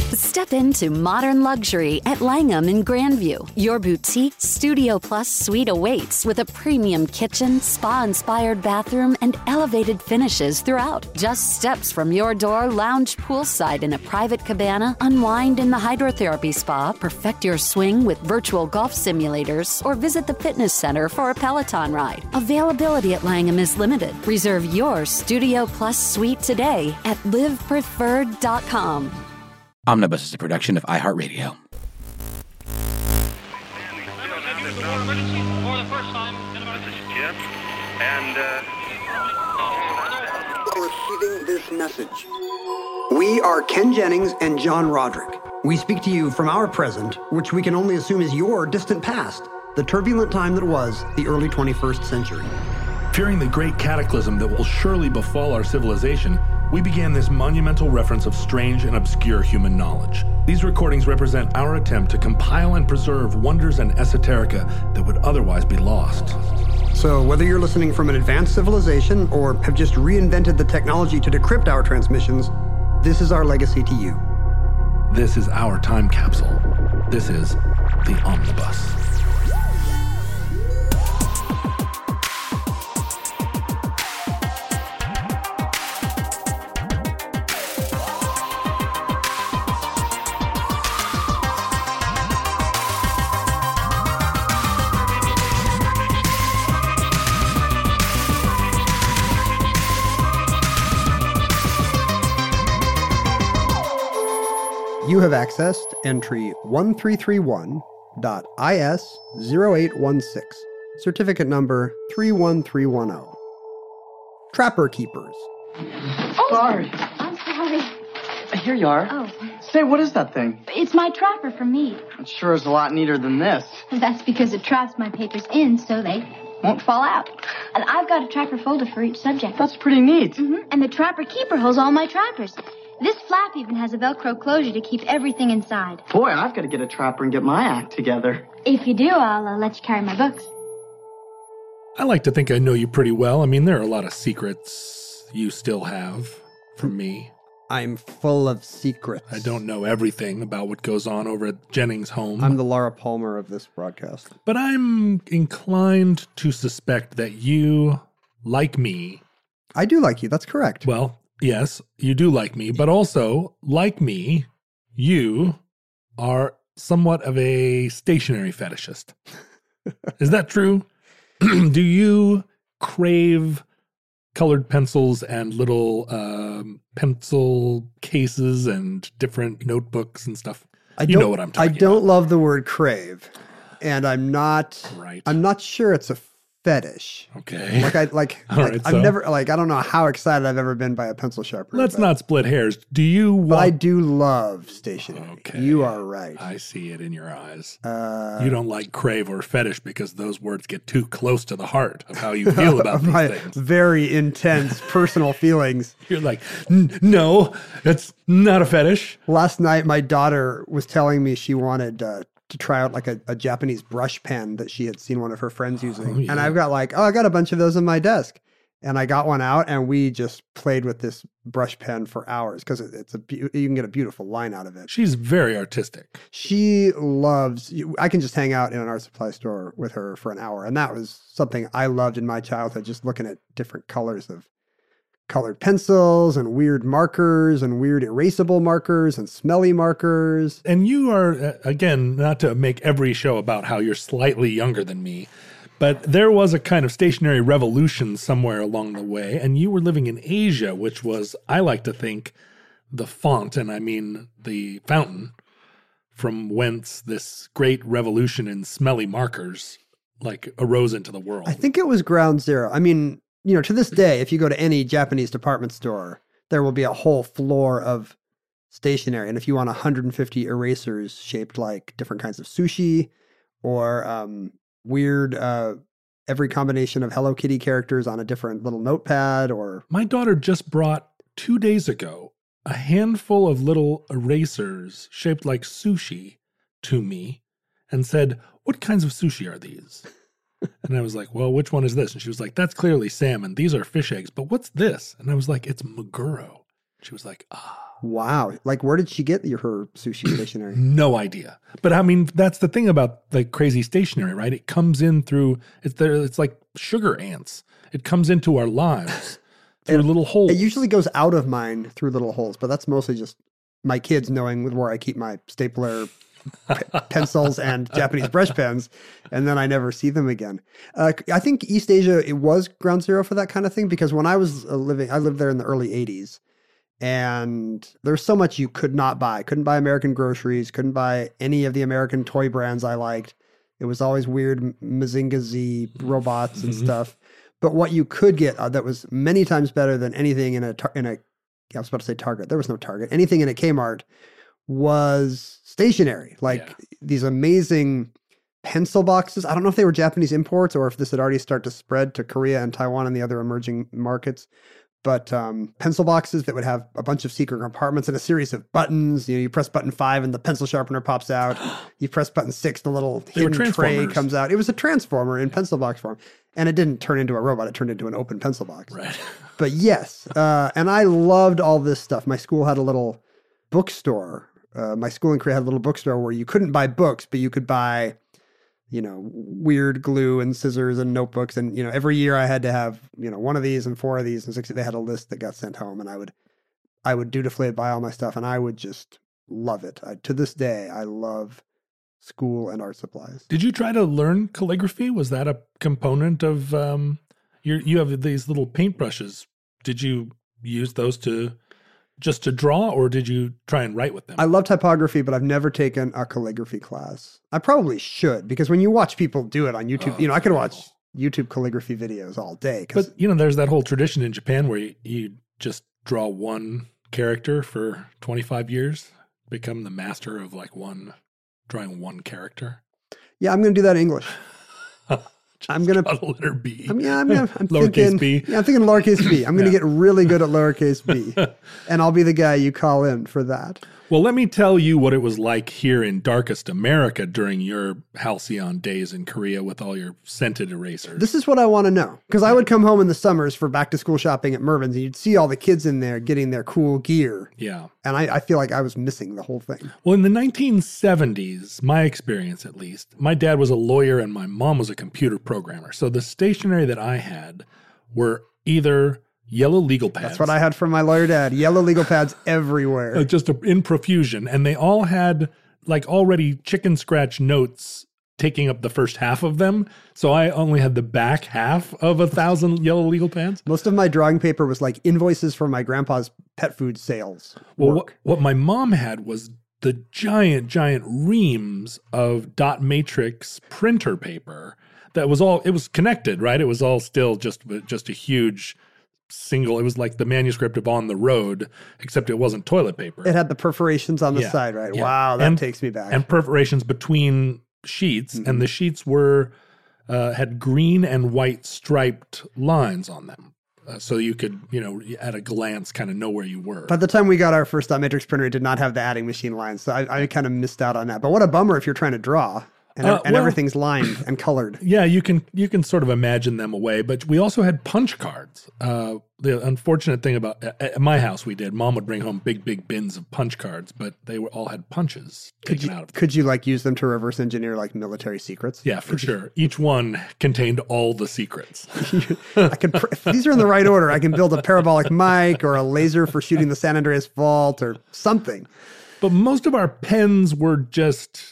Step into modern luxury at Langham in Grandview. Your boutique Studio Plus suite awaits with a premium kitchen, spa-inspired bathroom, and elevated finishes throughout. Just steps from your door, lounge poolside in a private cabana, unwind in the hydrotherapy spa, perfect your swing with virtual golf simulators, or visit the fitness center for a Peloton ride. Availability at Langham is limited. Reserve your Studio Plus suite today at livepreferred.com. Omnibus is a production of iHeartRadio. This is Jim, and receiving this message. We are Ken Jennings and John Roderick. We speak to you from our present, which we can only assume is your distant past, the turbulent time that was the early 21st century. Fearing the great cataclysm that will surely befall our civilization, we began this monumental reference of strange and obscure human knowledge. These recordings represent our attempt to compile and preserve wonders and esoterica that would otherwise be lost. So whether you're listening from an advanced civilization or have just reinvented the technology to decrypt our transmissions, this is our legacy to you. This is our time capsule. This is the Omnibus. You have accessed entry 1331.is0816, certificate number 31310. Trapper Keepers. Oh, Sorry. I'm sorry. Here you are. Oh, Say, what is that thing? it's my trapper for me. It sure is a lot neater than this. That's because it traps my papers in so they won't fall out. And I've got a trapper folder for each subject. That's pretty neat. And the trapper keeper holds all my trappers. This flap even has a Velcro closure to keep everything inside. Boy, I've got to get a trapper and get my act together. If you do, I'll let you carry my books. I like to think I know you pretty well. I mean, there are a lot of secrets you still have from me. I'm full of secrets. I don't know everything about what goes on over at Jennings' home. I'm the Laura Palmer of this broadcast. But I'm inclined to suspect that you, like me... I do like you, that's correct. Well, yes, you do like me, but also, like me, you are somewhat of a stationary fetishist. Is that true? Do you crave colored pencils and little pencil cases and different notebooks and stuff? You know what I'm talking about. I don't love the word crave, and I'm not. Right. I'm not sure it's a fetish. Okay. I've never I don't know how excited I've ever been by a pencil sharpener. Let's not split hairs. Do you want... But I do love stationery. Okay. You are right. I see it in your eyes. You don't like crave or fetish because those words get too close to the heart of how you feel about these my things. very intense personal feelings. You're like, no, it's not a fetish. Last night, my daughter was telling me she wanted to try out like a Japanese brush pen that she had seen one of her friends using. Yeah. And I've got I got a bunch of those on my desk. And I got one out and we just played with this brush pen for hours because you can get a beautiful line out of it. She's very artistic. She loves, I can just hang out in an art supply store with her for an hour. And that was something I loved in my childhood, just looking at different colors of colored pencils and weird markers and weird erasable markers and smelly markers. And you are, again, not to make every show about how you're slightly younger than me, but there was a kind of stationary revolution somewhere along the way, and you were living in Asia, which was, I like to think, the font, and I mean the fountain, from whence this great revolution in smelly markers arose into the world. I think it was ground zero. I mean, to this day, if you go to any Japanese department store, there will be a whole floor of stationery. And if you want 150 erasers shaped like different kinds of sushi or weird, every combination of Hello Kitty characters on a different little notepad or... My daughter just brought 2 days ago a handful of little erasers shaped like sushi to me and said, "What kinds of sushi are these?" And I was like, "Well, which one is this?" And she was like, "That's clearly salmon. These are fish eggs. But what's this?" And I was like, "It's maguro." She was like, "Ah." Wow. Like, where did she get her sushi stationery? No idea. But I mean, that's the thing about like crazy stationery, right? It comes in through, it's like sugar ants. It comes into our lives through little holes. It usually goes out of mine through little holes, but that's mostly just my kids knowing where I keep my stapler pencils and Japanese brush pens, and then I never see them again. I think East Asia, it was ground zero for that kind of thing, because when I was I lived there in the early 80s, and there's so much you could not buy. Couldn't buy American groceries, couldn't buy any of the American toy brands I liked. It was always weird Mazinga Z robots and stuff. But what you could get that was many times better than anything in a I was about to say Target. There was no Target. Anything in a Kmart was stationery, like these amazing pencil boxes. I don't know if they were Japanese imports or if this had already started to spread to Korea and Taiwan and the other emerging markets. But pencil boxes that would have a bunch of secret compartments and a series of buttons. You press button 5 and the pencil sharpener pops out. You press button 6, the little hidden tray comes out. It was a transformer in pencil box form. And it didn't turn into a robot. It turned into an open pencil box. Right. But yes, and I loved all this stuff. My school had a little bookstore. My school in Korea had a little bookstore where you couldn't buy books, but you could buy, weird glue and scissors and notebooks. And, every year I had to have, one of these and 4 of these and 6. They had a list that got sent home, and I would dutifully buy all my stuff, and I would just love it. To this day, I love school and art supplies. Did you try to learn calligraphy? Was that a component of you have these little paintbrushes? Did you use those to draw, or did you try and write with them? I love typography, but I've never taken a calligraphy class. I probably should, because when you watch people do it on YouTube, I could watch YouTube calligraphy videos all day. But there's that whole tradition in Japan where you just draw one character for 25 years, become the master of drawing one character. Yeah, I'm going to do that in English. I'm going to letter B. I'm lowercase thinking, b. Yeah, I'm thinking lowercase b. I'm going to get really good at lowercase b, and I'll be the guy you call in for that. Well, let me tell you what it was like here in darkest America during your halcyon days in Korea with all your scented erasers. This is what I want to know, because I would come home in the summers for back to school shopping at Mervyn's, and you'd see all the kids in there getting their cool gear. Yeah. And I feel like I was missing the whole thing. Well, in the 1970s, my experience at least, my dad was a lawyer and my mom was a computer programmer. So the stationery that I had were either yellow legal pads. That's what I had from my lawyer dad. Yellow legal pads everywhere. Just in profusion. And they all had already chicken scratch notes taking up the first half of them. So I only had the back half of 1,000 yellow legal pads. Most of my drawing paper was like invoices for my grandpa's pet food sales. Well, what my mom had was the giant reams of dot matrix printer paper that was it was connected, right? It was all still just a huge single. It was like the manuscript of On the Road, except it wasn't toilet paper. It had the perforations on the side, right? Yeah. Wow, that takes me back. And perforations between sheets, and the sheets were had green and white striped lines on them. So you could, at a glance, kind of know where you were. By the time we got our first dot matrix printer, it did not have the adding machine lines. So I kind of missed out on that. But what a bummer if you're trying to draw. And everything's lined and colored. Yeah, you can sort of imagine them away. But we also had punch cards. The unfortunate thing about at my house, Mom would bring home big bins of punch cards, but they all had punches taken out of them. Could you use them to reverse engineer military secrets? Yeah, for sure. Each one contained all the secrets. If these are in the right order, I can build a parabolic mic or a laser for shooting the San Andreas Fault or something. But most of our pens were just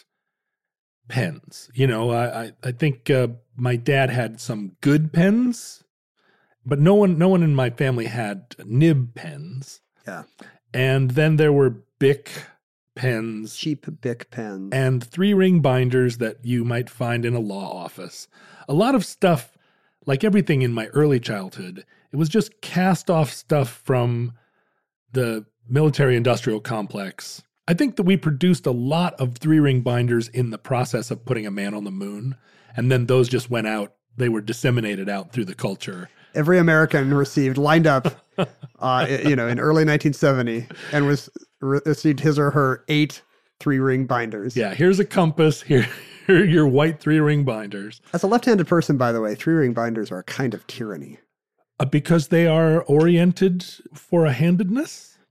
pens. I think my dad had some good pens, but no one in my family had nib pens. Yeah. And then there were Bic pens. Cheap Bic pens. And 3-ring binders that you might find in a law office. A lot of stuff, like everything in my early childhood, it was just cast off stuff from the military-industrial complex. I think that we produced a lot of 3-ring binders in the process of putting a man on the moon, and then those just went out. They were disseminated out through the culture. Every American lined up, in early 1970, and received his or her 8 3-ring binders. Yeah, here's a compass. Here are your white 3-ring binders. As a left-handed person, by the way, 3-ring binders are a kind of tyranny. Because they are oriented for a handedness?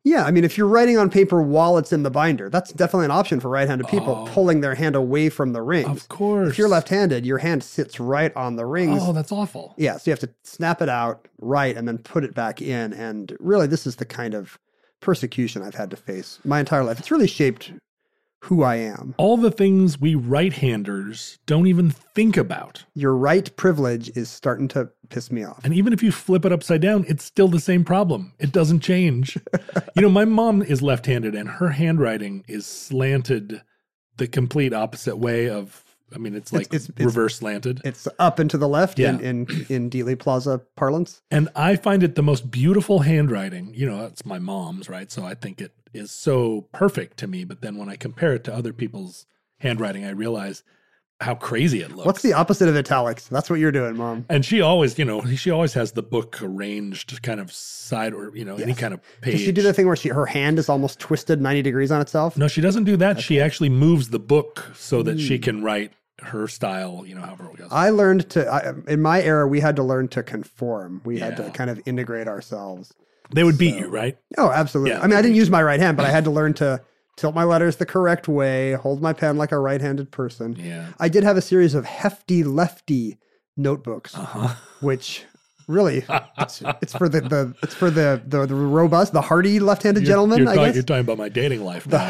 Yeah, I mean, if you're writing on paper while it's in the binder, that's definitely an option for right-handed people, pulling their hand away from the rings. Of course. If you're left-handed, your hand sits right on the rings. Oh, that's awful. Yeah, so you have to snap it out, write, and then put it back in. And really, this is the kind of persecution I've had to face my entire life. It's really shaped who I am. All the things we right-handers don't even think about. Your right privilege is starting to piss me off. And even if you flip it upside down, it's still the same problem. It doesn't change. My mom is left-handed and her handwriting is slanted the complete opposite way of, it's like reverse slanted. It's up and to the left Yeah. in Dealey Plaza parlance. And I find it the most beautiful handwriting. It's my mom's, right? So I think it is so perfect to me. But then when I compare it to other people's handwriting, I realize how crazy it looks. What's the opposite of italics? That's what you're doing, Mom. And she always, she always has the book arranged kind of side or, any kind of page. Does she do the thing where her hand is almost twisted 90 degrees on itself? No, she doesn't do that. Okay. She actually moves the book so that she can write her style, however it goes. I learned in my era, we had to learn to conform. We had to kind of integrate ourselves. They would beat you, right? Oh, absolutely. Yeah, I didn't use my right hand, but I had to learn to tilt my letters the correct way, hold my pen like a right-handed person. Yeah. I did have a series of hefty lefty notebooks, which really it's for the robust, the hardy left-handed gentleman. I guess you're talking about my dating life now.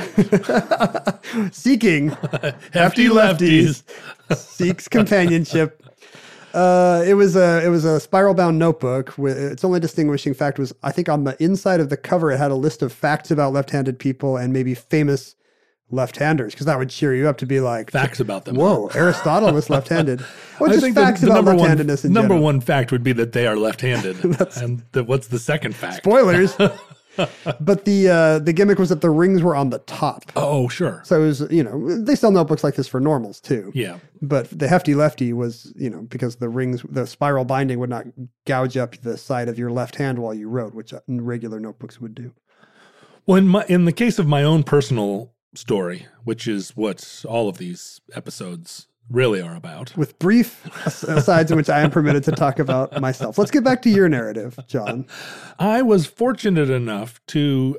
Seeking hefty lefties seeks companionship. It was a spiral bound notebook. Its only distinguishing fact was, I think on the inside of the cover, it had a list of facts about left-handed people and maybe famous left-handers, because that would cheer you up to be like facts about them. Whoa, Aristotle was left-handed. Or I just think facts the about number left-handedness in number general. one fact would be that they are left-handed. And what's the second fact? Spoilers. But the gimmick was that the rings were on the top. Oh, sure. So it was, they sell notebooks like this for normals too. Yeah. But the hefty lefty was, because the spiral binding would not gouge up the side of your left hand while you wrote, which regular notebooks would do. Well, in the case of my own personal story, which is what all of these episodes really are about. With brief asides in which I am permitted to talk about myself. Let's get back to your narrative, John. I was fortunate enough to,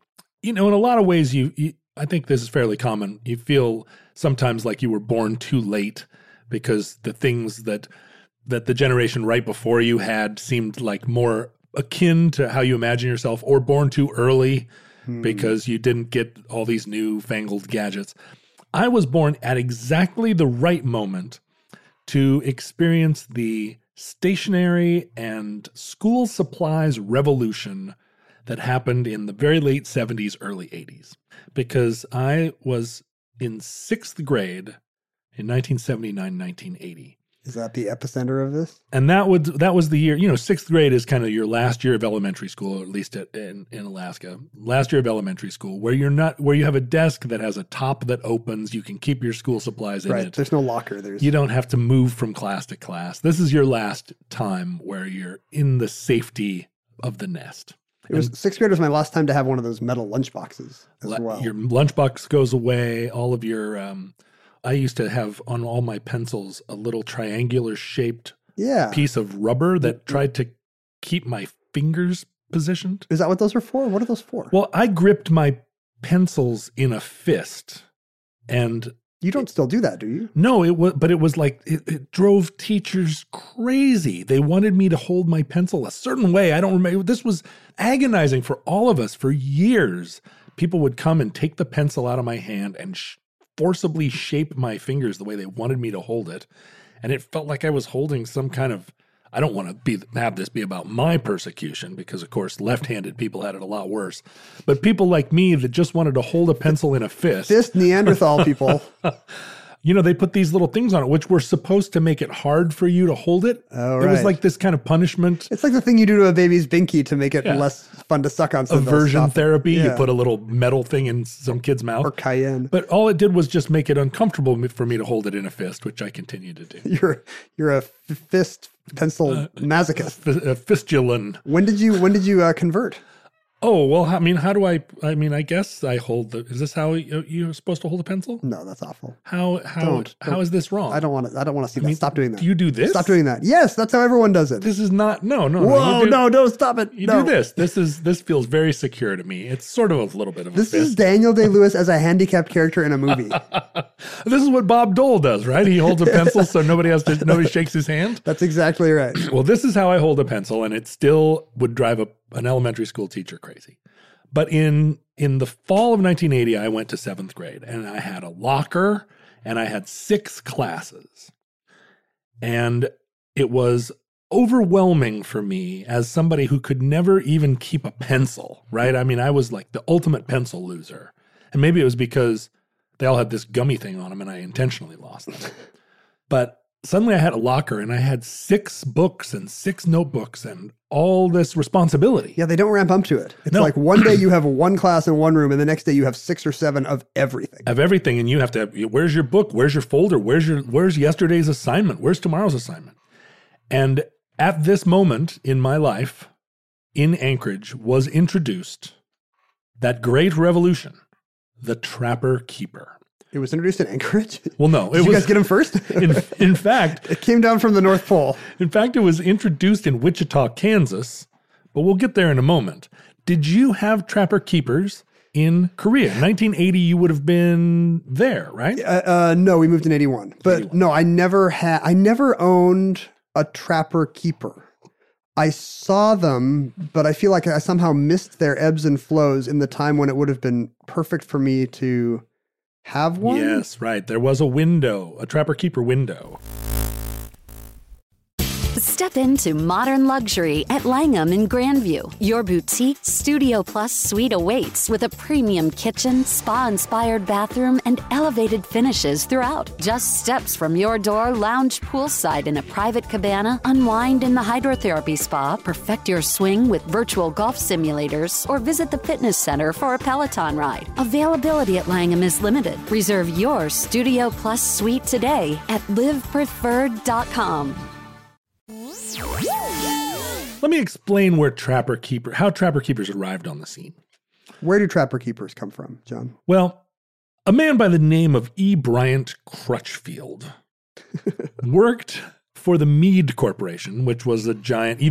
in a lot of ways, I think this is fairly common. You feel sometimes like you were born too late because the things that the generation right before you had seemed like more akin to how you imagine yourself, or born too early because you didn't get all these new fangled gadgets. I was born at exactly the right moment to experience the stationery and school supplies revolution that happened in the very late 70s, early 80s. Because I was in 6th grade in 1979, 1980. Is that the epicenter of this? And that was the year, 6th grade is kind of your last year of elementary school, or at least in Alaska. Last year of elementary school, where you have a desk that has a top that opens, you can keep your school supplies in it. There's no locker. You don't have to move from class to class. This is your last time where you're in the safety of the nest. Sixth grade was my last time to have one of those metal lunchboxes as well. Your lunchbox goes away. All of your I used to have on all my pencils a little triangular shaped piece of rubber that tried to keep my fingers positioned. Is that what those are for? What are those for? Well, I gripped my pencils in a fist, and you don't still do that, do you? No, it was like it drove teachers crazy. They wanted me to hold my pencil a certain way. I don't remember. This was agonizing for all of us for years. People would come and take the pencil out of my hand and forcibly shape my fingers the way they wanted me to hold it. And it felt like I was holding some kind of, I don't want to have this be about my persecution, because of course left-handed people had it a lot worse. But people like me that just wanted to hold a pencil in a fist. Fist Neanderthal people. They put these little things on it, which were supposed to make it hard for you to hold it. Oh, right. It was like this kind of punishment. It's like the thing you do to a baby's binky to make it less fun to suck on. So aversion therapy. Yeah. You put a little metal thing in some kid's mouth. Or cayenne. But all it did was just make it uncomfortable for me to hold it in a fist, which I continue to do. You're a fist pencil masochist. A fistulan. When did you convert? Oh, well, I mean, how do I guess I hold is this how you're supposed to hold a pencil? No, that's awful. How is this wrong? I don't want to see that. Stop doing that. Do you do this? Stop doing that. Yes, that's how everyone does it. This is not, no. Whoa, no, stop it. You do this. This feels very secure to me. It's sort of a little bit of a This fist. is Daniel Day-Lewis as a handicapped character in a movie. This is what Bob Dole does, right? He holds a pencil so nobody shakes his hand. That's exactly right. Well, this is how I hold a pencil, and it still would drive an elementary school teacher crazy. But in the fall of 1980, I went to 7th grade, and I had a locker, and I had 6 classes. And it was overwhelming for me as somebody who could never even keep a pencil, right? I mean, I was like the ultimate pencil loser. And maybe it was because they all had this gummy thing on them, and I intentionally lost them. But suddenly I had a locker, and I had 6 books and 6 notebooks and all this responsibility. Yeah, they don't ramp up to it. It's like one day you have 1 class in one room, and the next day you have 6 or 7 of everything. And you have to where's your book? Where's your folder? Where's yesterday's assignment? Where's tomorrow's assignment? And at this moment in my life, in Anchorage, was introduced that great revolution, the Trapper Keeper. It was introduced in Anchorage? Well, no. Did you guys get him first? in fact... It came down from the North Pole. In fact, it was introduced in Wichita, Kansas, but we'll get there in a moment. Did you have Trapper Keepers in Korea? 1980, you would have been there, right? No, we moved in 81. But 81. No, I never owned a Trapper Keeper. I saw them, but I feel like I somehow missed their ebbs and flows in the time when it would have been perfect for me to have one? Yes, right. There was a Trapper Keeper window. Step into modern luxury at Langham in Grandview. Your boutique Studio Plus suite awaits with a premium kitchen, spa-inspired bathroom, and elevated finishes throughout. Just steps from your door, lounge poolside in a private cabana, unwind in the hydrotherapy spa, perfect your swing with virtual golf simulators, or visit the fitness center for a Peloton ride. Availability at Langham is limited. Reserve your Studio Plus suite today at livepreferred.com. Let me explain how Trapper Keepers arrived on the scene. Where do Trapper Keepers come from, John? Well, a man by the name of E. Bryant Crutchfield worked for the Mead Corporation, which was a giant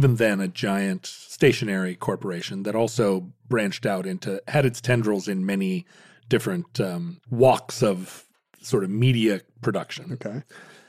stationery corporation that also branched out had its tendrils in many different walks of sort of media production. Okay.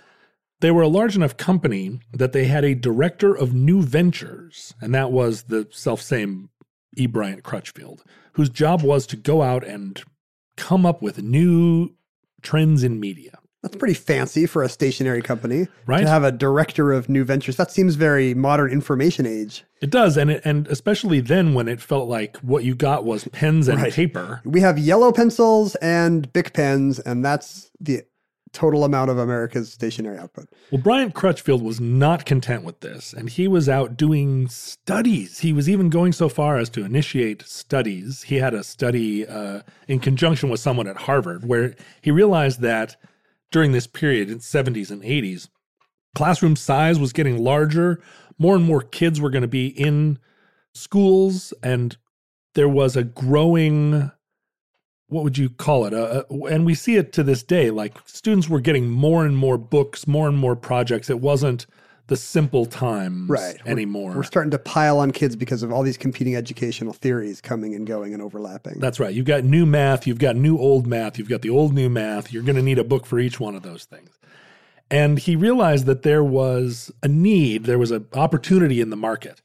They were a large enough company that they had a director of new ventures, and that was the selfsame E. Bryant Crutchfield, whose job was to go out and come up with new trends in media. That's pretty fancy for a stationery company, right? To have a director of new ventures. That seems very modern information age. It does, and especially then when it felt like what you got was pens and paper. We have yellow pencils and Bic pens, and that's the total amount of America's stationery output. Well, Bryant Crutchfield was not content with this, and he was out doing studies. He was even going so far as to initiate studies. He had a study in conjunction with someone at Harvard where he realized that during this period in the 70s and 80s, classroom size was getting larger. More and more kids were going to be in schools, and there was a growing... what would you call it? And we see it to this day, like students were getting more and more books, more and more projects. It wasn't the simple times anymore. We're starting to pile on kids because of all these competing educational theories coming and going and overlapping. That's right. You've got new math, you've got new old math, you've got the old new math. You're going to need a book for each one of those things. And he realized that there was a need, there was an opportunity in the market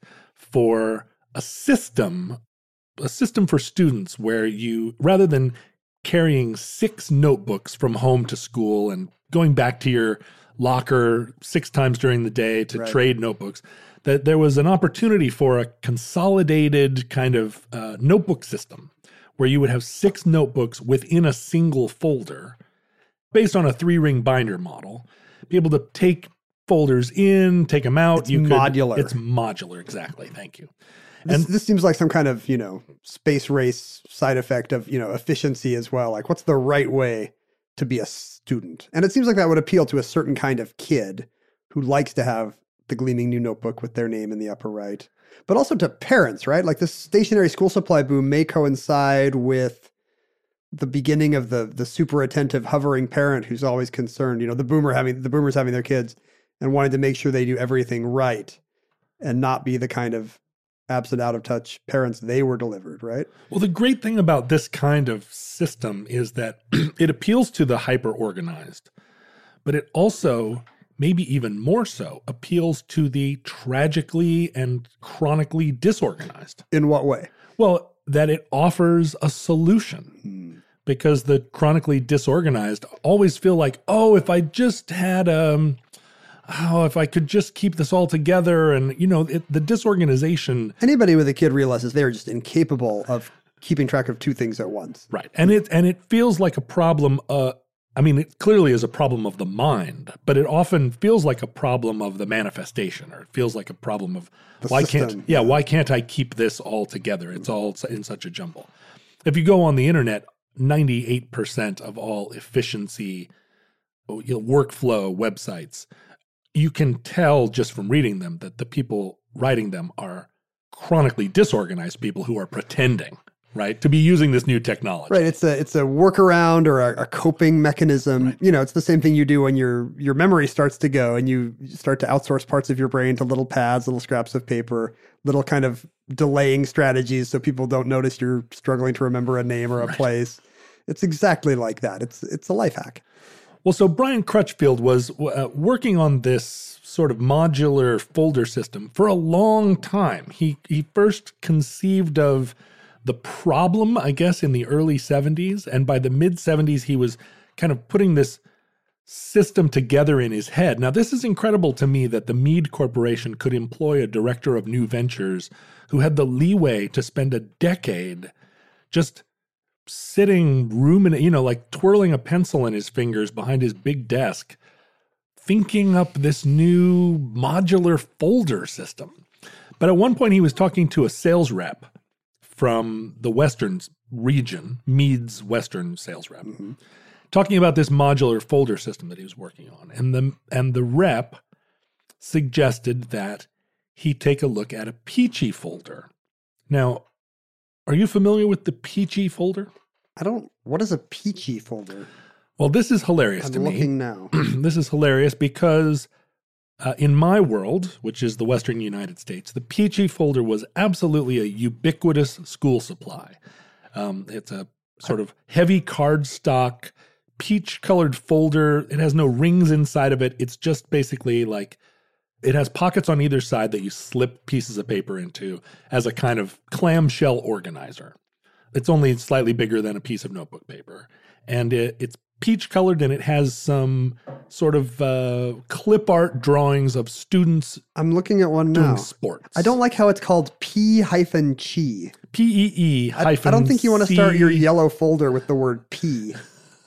for a system for students where you, rather than carrying 6 notebooks from home to school and going back to your locker 6 times during the day to trade notebooks, that there was an opportunity for a consolidated kind of notebook system where you would have 6 notebooks within a single folder based on a 3-ring binder model, be able to take folders in, take them out. It's modular. It's modular, exactly. Thank you. This seems like some kind of, space race side effect of, efficiency as well. Like, what's the right way to be a student? And it seems like that would appeal to a certain kind of kid who likes to have the gleaming new notebook with their name in the upper right. But also to parents, right? Like this stationary school supply boom may coincide with the beginning of the super attentive hovering parent who's always concerned, the boomers having their kids and wanting to make sure they do everything right and not be the kind of absent, out of touch parents they were delivered, right? Well, the great thing about this kind of system is that it appeals to the hyper-organized, but it also, maybe even more so, appeals to the tragically and chronically disorganized. In what way? Well, that it offers a solution. Because the chronically disorganized always feel like, if I just had if I could just keep this all together. And, the disorganization. Anybody with a kid realizes they're just incapable of keeping track of two things at once. Right. And it feels like a problem. It clearly is a problem of the mind, but it often feels like a problem of the manifestation, or it feels like a problem of why can't I keep this all together? It's all in such a jumble. If you go on the internet, 98% of all efficiency workflow websites, you can tell just from reading them that the people writing them are chronically disorganized people who are pretending, right, to be using this new technology. Right. It's a workaround or a coping mechanism. Right. It's the same thing you do when your memory starts to go and you start to outsource parts of your brain to little pads, little scraps of paper, little kind of delaying strategies so people don't notice you're struggling to remember a name or a place. It's exactly like that. It's a life hack. Well, so Brian Crutchfield was working on this sort of modular folder system for a long time. He first conceived of the problem, I guess, in the early 70s. And by the mid-70s, he was kind of putting this system together in his head. Now, this is incredible to me that the Mead Corporation could employ a director of new ventures who had the leeway to spend a decade just sitting ruminating, like twirling a pencil in his fingers behind his big desk, thinking up this new modular folder system. But at one point he was talking to a sales rep from the Western region, Mead's Western sales rep, talking about this modular folder system that he was working on. And the rep suggested that he take a look at a Peachy folder. Now, are you familiar with the Peachy folder? What is a Peachy folder? Well, this is hilarious to me. I'm looking now. This is hilarious because in my world, which is the Western United States, the Peachy folder was absolutely a ubiquitous school supply. It's a sort of heavy cardstock, peach-colored folder. It has no rings inside of it. It's just basically like it has pockets on either side that you slip pieces of paper into as a kind of clamshell organizer. It's only slightly bigger than a piece of notebook paper. And it's peach-colored, and it has some sort of clip art drawings of students. I'm looking at one doing now. Sports. I don't like how it's called P-Chi. P-E-E I don't think you want to start your yellow folder with the word P.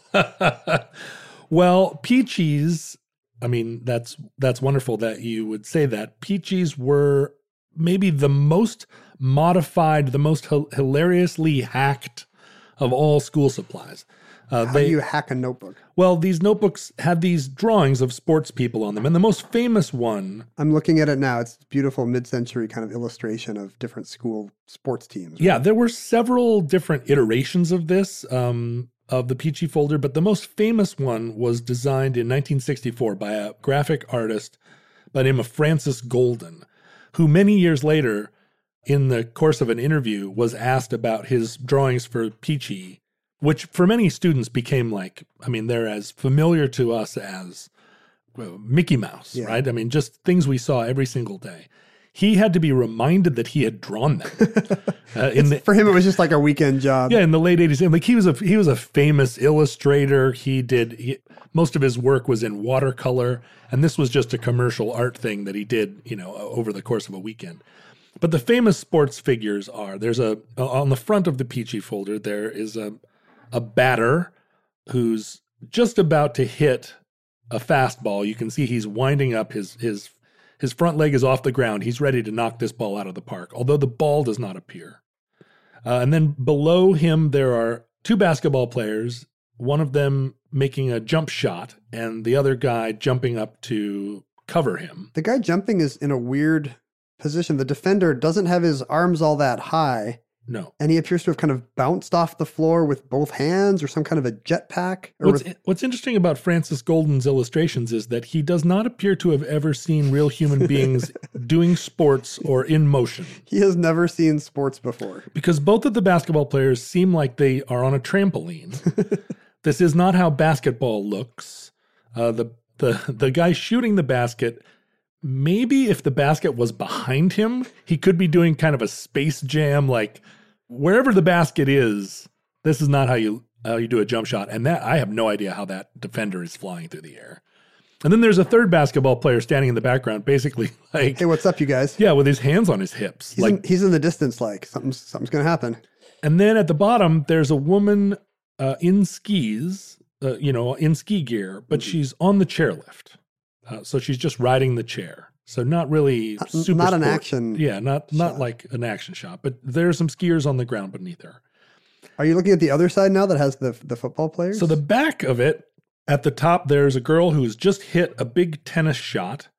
Well, Peachies, that's wonderful that you would say that. Peachies were maybe the most modified, the most hilariously hacked of all school supplies. How do you hack a notebook? Well, these notebooks had these drawings of sports people on them. And the most famous one... I'm looking at it now. It's a beautiful mid-century kind of illustration of different school sports teams. Right? Yeah, there were several different iterations of this, of the Peachy folder, but the most famous one was designed in 1964 by a graphic artist by the name of Francis Golden, who many years later, in the course of an interview, was asked about his drawings for Peachy, which for many students became they're as familiar to us as Mickey Mouse, right? Just things we saw every single day. He had to be reminded that he had drawn them. For him, it was just like a weekend job. Yeah, in the late 80s. And he was a famous illustrator. Most of his work was in watercolor, and this was just a commercial art thing that he did, over the course of a weekend. But the famous sports figures are, on the front of the Peachy folder, there is a batter who's just about to hit a fastball. You can see he's winding up his front leg is off the ground. He's ready to knock this ball out of the park, although the ball does not appear. And then below him, there are two basketball players, one of them making a jump shot and the other guy jumping up to cover him. The guy jumping is in a weird position. The defender doesn't have his arms all that high. No. And he appears to have kind of bounced off the floor with both hands or some kind of a jetpack. What's interesting about Francis Golden's illustrations is that he does not appear to have ever seen real human beings doing sports or in motion. He has never seen sports before. Because both of the basketball players seem like they are on a trampoline. This is not how basketball looks. The guy shooting the basket, maybe if the basket was behind him, he could be doing kind of a Space Jam, like wherever the basket is, this is not how you do a jump shot. And that I have no idea how that defender is flying through the air. And then there's a third basketball player standing in the background, basically like, hey, what's up, you guys? Yeah, with his hands on his hips. He's in the distance, like something's going to happen. And then at the bottom, there's a woman in skis, in ski gear, but she's on the chairlift. So she's just riding the chair. So not really super not an sport. action. Yeah, not like an action shot, but there are some skiers on the ground beneath her. Are you looking at the other side now that has the football players? So the back of it, at the top, there's a girl who's just hit a big tennis shot.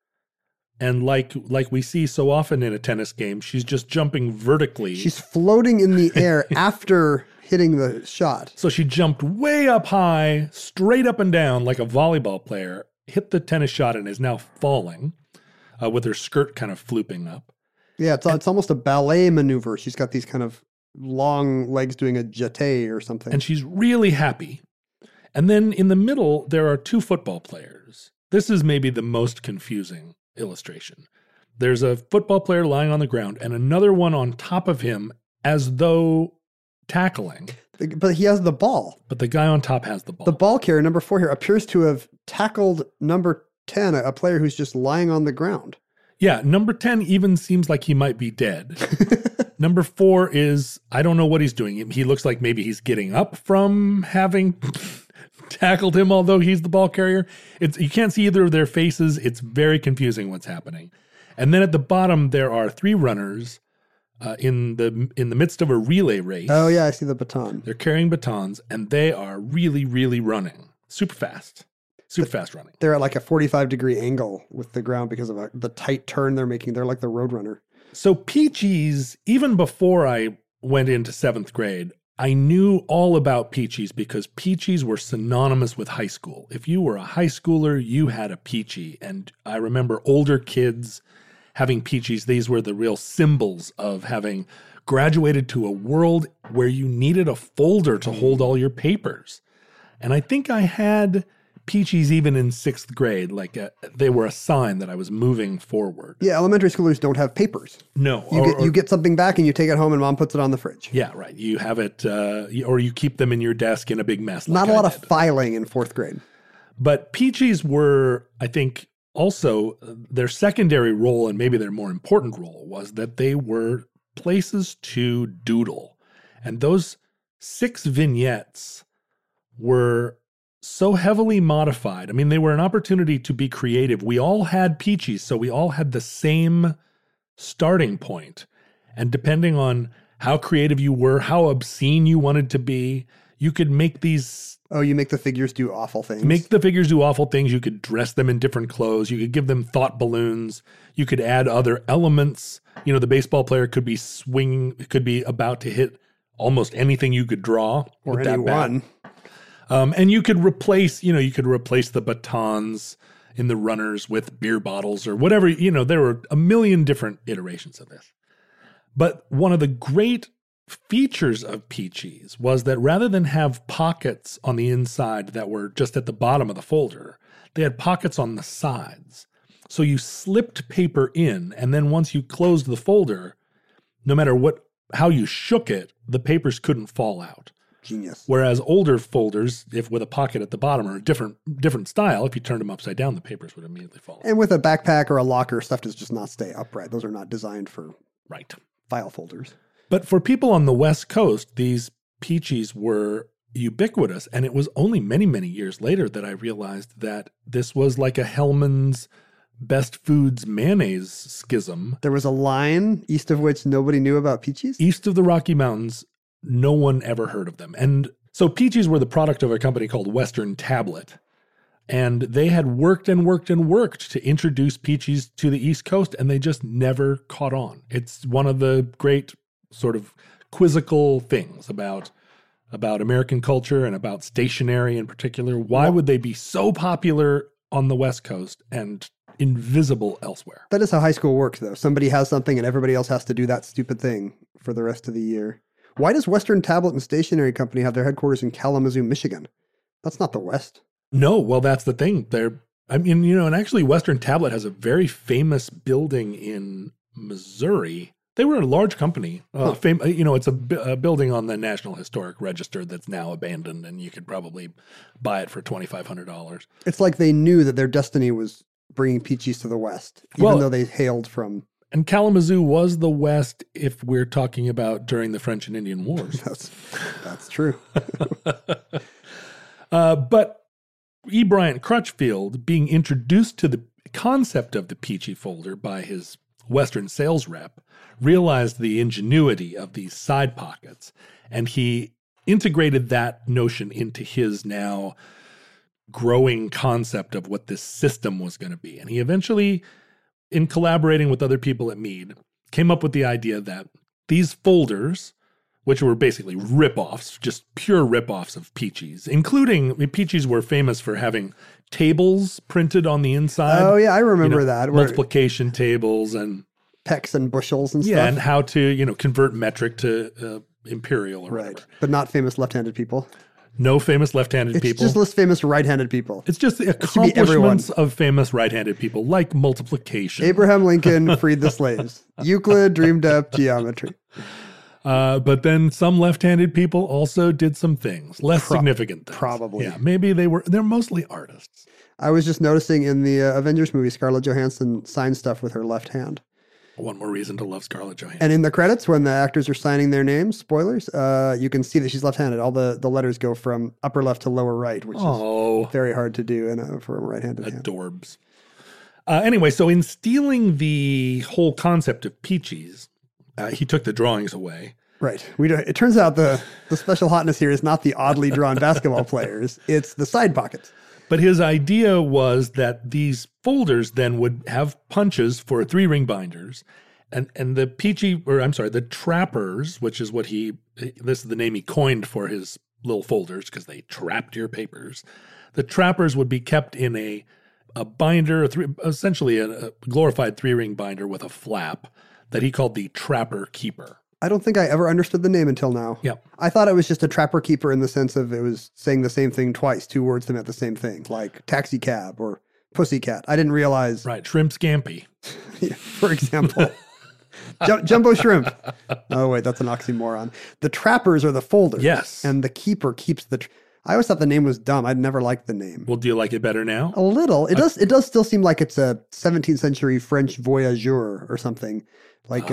And like we see so often in a tennis game, she's just jumping vertically. She's floating in the air after hitting the shot. So she jumped way up high, straight up and down like a volleyball player, hit the tennis shot and is now falling with her skirt kind of flooping up. Yeah, it's almost a ballet maneuver. She's got these kind of long legs doing a jeté or something. And she's really happy. And then in the middle, there are two football players. This is maybe the most confusing illustration. There's a football player lying on the ground and another one on top of him as though tackling. But he has the ball. But the guy on top has the ball. The ball carrier, number 4 here, appears to have tackled number 10, a player who's just lying on the ground. Yeah, number 10 even seems like he might be dead. Number 4 is, I don't know what he's doing. He looks like maybe he's getting up from having tackled him, although he's the ball carrier. You can't see either of their faces. It's very confusing what's happening. And then at the bottom, there are 3 runners in the midst of a relay race. Oh, yeah, I see the baton. They're carrying batons, and they are really, really running. Super fast. Super fast running. They're at like a 45-degree angle with the ground because of the tight turn they're making. They're like the Roadrunner. So Peaches, even before I went into 7th grade, I knew all about Peaches because Peaches were synonymous with high school. If you were a high schooler, you had a Peachy. And I remember older kids having Peaches. These were the real symbols of having graduated to a world where you needed a folder to hold all your papers. And I think I had Peaches even in 6th grade, they were a sign that I was moving forward. Yeah, elementary schoolers don't have papers. No. You get something back and you take it home and mom puts it on the fridge. Yeah, right. You have it, or you keep them in your desk in a big mess. Not a lot of filing in 4th grade. But Peaches were, I think, also their secondary role, and maybe their more important role, was that they were places to doodle. And those 6 vignettes were so heavily modified. I mean, they were an opportunity to be creative. We all had Peaches, so we all had the same starting point. And depending on how creative you were, how obscene you wanted to be, you could make these... Oh, you make the figures do awful things. Make the figures do awful things. You could dress them in different clothes. You could give them thought balloons. You could add other elements. You know, the baseball player could be swinging, could be about to hit almost anything you could draw. Or anyone. And you could replace the batons in the runners with beer bottles or whatever. There were a million different iterations of this. But one of the great features of Peaches was that rather than have pockets on the inside that were just at the bottom of the folder, they had pockets on the sides. So you slipped paper in, and then once you closed the folder, no matter how you shook it, the papers couldn't fall out. Genius. Whereas older folders, if with a pocket at the bottom or a different style, if you turned them upside down, the papers would immediately fall out. And with a backpack or a locker, stuff does just not stay upright. Those are not designed for file folders. But for people on the West Coast, these Peaches were ubiquitous. And it was only many, many years later that I realized that this was like a Hellman's Best Foods mayonnaise schism. There was a line east of which nobody knew about Peaches? East of the Rocky Mountains, no one ever heard of them. And so Peaches were the product of a company called Western Tablet. And they had worked and worked and worked to introduce Peaches to the East Coast, and they just never caught on. It's one of the great sort of quizzical things about American culture and about stationery in particular. Why would they be so popular on the West Coast and invisible elsewhere? That is how high school works, though. Somebody has something and everybody else has to do that stupid thing for the rest of the year. Why does Western Tablet and Stationery Company have their headquarters in Kalamazoo, Michigan? That's not the West. No, well, that's the thing. And actually Western Tablet has a very famous building in Missouri. They were a large company. It's a building on the National Historic Register that's now abandoned, and you could probably buy it for $2,500. It's like they knew that their destiny was bringing Peaches to the West, even though they hailed from... And Kalamazoo was the West if we're talking about during the French and Indian Wars. That's true. But E. Bryant Crutchfield, being introduced to the concept of the Peachy folder by his Western sales rep, realized the ingenuity of these side pockets, and he integrated that notion into his now growing concept of what this system was going to be. And he eventually, in collaborating with other people at Meade, came up with the idea that these folders, which were basically rip-offs, just pure rip-offs of Peaches, including Peaches were famous for having tables printed on the inside. Oh, yeah, I remember that. Multiplication tables and... pecks and bushels and stuff. Yeah, and how to, convert metric to imperial or whatever. But not famous left-handed people. No famous left-handed people. It's just list famous right-handed people. It's just the accomplishments of famous right-handed people, like multiplication. Abraham Lincoln freed the slaves. Euclid dreamed up geometry. But then some left-handed people also did some things, less significant things. Probably. Yeah, maybe they're mostly artists. I was just noticing in the Avengers movie, Scarlett Johansson signed stuff with her left hand. One more reason to love Scarlett Johansson. And in the credits, when the actors are signing their names, spoilers, you can see that she's left-handed. All the letters go from upper left to lower right, which is very hard to do for a right-handed hand. Adorbs. Anyway, so in stealing the whole concept of Peaches, he took the drawings away. Right. It turns out the special hotness here is not the oddly drawn basketball players. It's the side pockets. But his idea was that these folders then would have punches for 3-ring binders. And the trappers, which is this is the name he coined for his little folders because they trapped your papers. The trappers would be kept in a binder, essentially a glorified 3-ring binder with a flap that he called the Trapper Keeper. I don't think I ever understood the name until now. Yeah. I thought it was just a trapper keeper in the sense of it was saying the same thing twice, 2 words that meant the same thing, like taxi cab or pussycat. I didn't realize. Right, shrimp scampi. Yeah, for example. Jumbo shrimp. Oh, wait, that's an oxymoron. The trappers are the folders. Yes. And the keeper keeps I always thought the name was dumb. I'd never liked the name. Well, do you like it better now? A little. It does still seem like it's a 17th century French voyageur or something. Like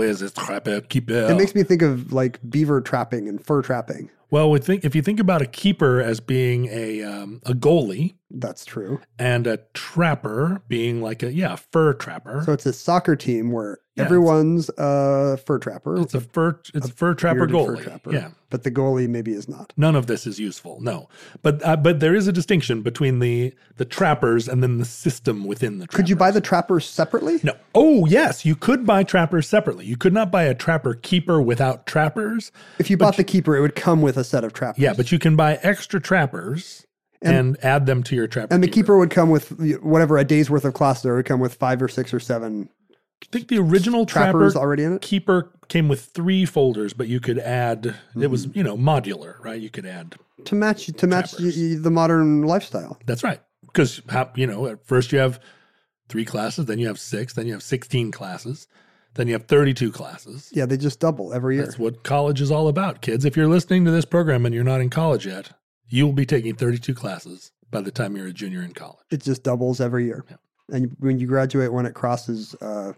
it makes me think of like beaver trapping and fur trapping. Well, if you think about a keeper as being a goalie, that's true, and a trapper being like a fur trapper. So it's a soccer team where everyone's a fur trapper. It's a fur trapper goalie. Fur trapper. Yeah, but the goalie maybe is not. None of this is useful. No, but there is a distinction between the trappers and then the system within the trappers. Could you buy the trappers separately? No. Oh, yes, you could buy trappers separately. You could not buy a trapper keeper without trappers. If you bought the keeper, it would come with a set of trappers. Yeah, but you can buy extra trappers and add them to your trapper. And the keeper would come with whatever a day's worth of classes. It would come with 5 or 6 or 7. I think the original trappers already in it. Keeper came with 3 folders, but you could add. It was modular, right? You could add to match the modern lifestyle. That's right. Because at first you have 3 classes, then you have 6, then you have 16 classes, then you have 32 classes. Yeah, they just double every year. That's what college is all about, kids. If you're listening to this program and you're not in college yet, you will be taking 32 classes by the time you're a junior in college. It just doubles every year. Yeah. And when you graduate, when it crosses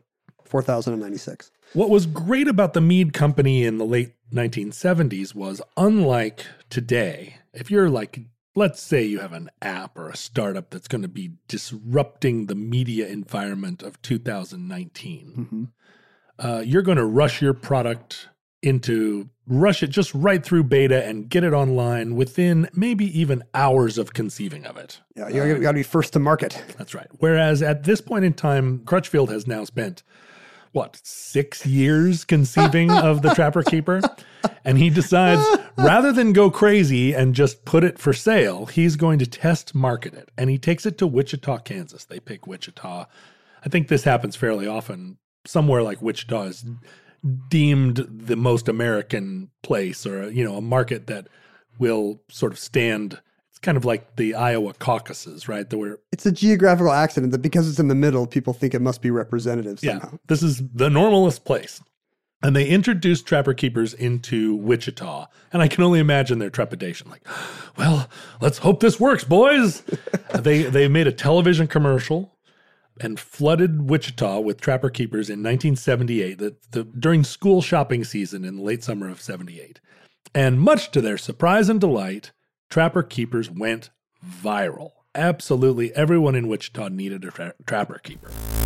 4,096. What was great about the Meade Company in the late 1970s was, unlike today, if you're like, let's say you have an app or a startup that's going to be disrupting the media environment of 2019, you're going to rush your product into rush it just right through beta and get it online within maybe even hours of conceiving of it. Yeah, you got to be first to market. That's right. Whereas at this point in time, Crutchfield has now spent, 6 years conceiving of the Trapper Keeper? And he decides, rather than go crazy and just put it for sale, he's going to test market it. And he takes it to Wichita, Kansas. They pick Wichita. I think this happens fairly often. Somewhere like Wichita is deemed the most American place, or, a market that will sort of stand. It's kind of like the Iowa caucuses, right? It's a geographical accident that because it's in the middle, people think it must be representative somehow. Yeah, this is the normalest place. And they introduced Trapper Keepers into Wichita. And I can only imagine their trepidation. Like, well, let's hope this works, boys. They made a television commercial and flooded Wichita with Trapper Keepers in 1978, during school shopping season in the late summer of 78. And much to their surprise and delight, Trapper Keepers went viral. Absolutely everyone in Wichita needed a Trapper Keeper.